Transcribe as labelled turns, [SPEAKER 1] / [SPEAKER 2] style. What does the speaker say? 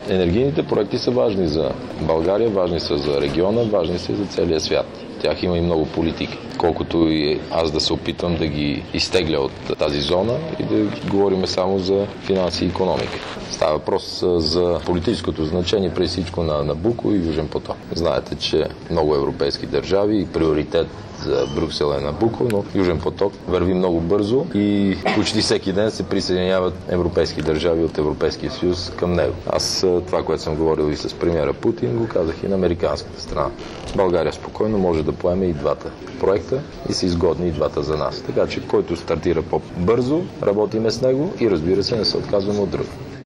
[SPEAKER 1] Енергийните проекти са важни за България, важни са за региона, важни са и за целия свят. Тях има и много политики. Колкото и аз да се опитвам да ги изтегля от тази зона и да говорим само за финанси и икономика. Става въпрос за политическото значение преди всичко на Набуко и Южен поток. Знаете, че много европейски държави и приоритет за Брюксел е Набуко, но Южен поток върви много бързо и почти всеки ден се присъединяват европейски държави от Европейския съюз към него. Аз това, което съм говорил и с премиера Путин, го казах и на американската страна. България спокойно може да поеме и двата проекта и са изгодни и двата за нас. Така че който стартира по-бързо, работиме с него и разбира се не се отказваме от друг.